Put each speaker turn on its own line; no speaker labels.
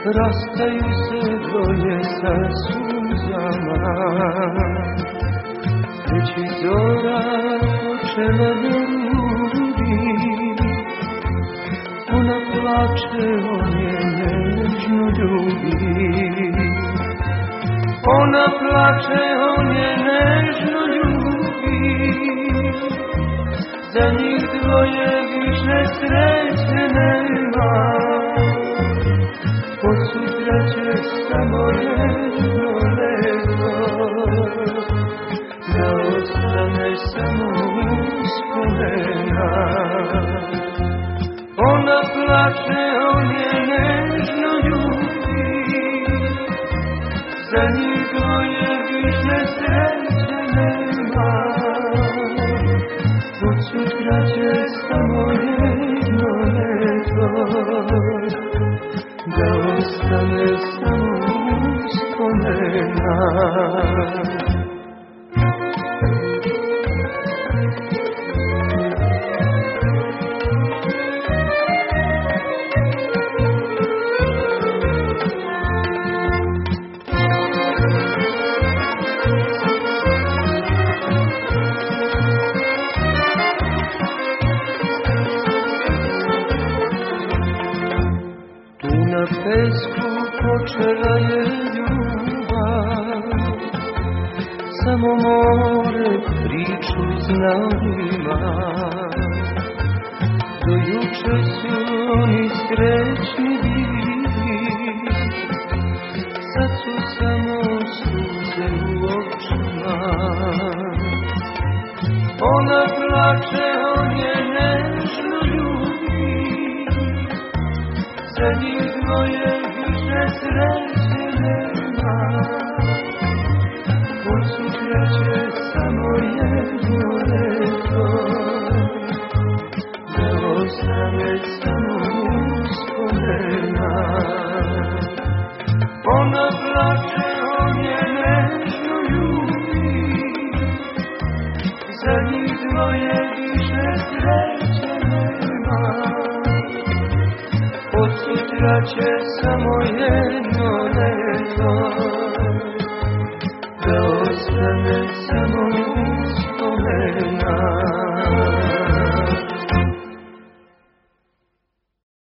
rastaju se dvoje sa suzama, već i zora počela da rudi. Ona plače, on je nežno ljubi. Ona plače, on je nežno ljubi. Za njih dvoje više sreće nema. Od sutra će samo jedno leto, da ostane samo uspomena. Ona plače, on je nežno ljubi. Za njih dvoje više sreće nema. Od sutra će samo jedno leto, da ostane samo uspomena. Na pesku počela je ljubav, samo more priču znalima. Do juče su oni srećni bili, sad su samo suze u očima. Ona plače, on je nežno ljubi. Za njih dvoje više sreće nema. Od sutra će samo jedno leto, da ostane samo uspomena. Ona plače, on je nežno ljubi. Za njih dvoje više sreće nema. Od sutra će samo jedno leto,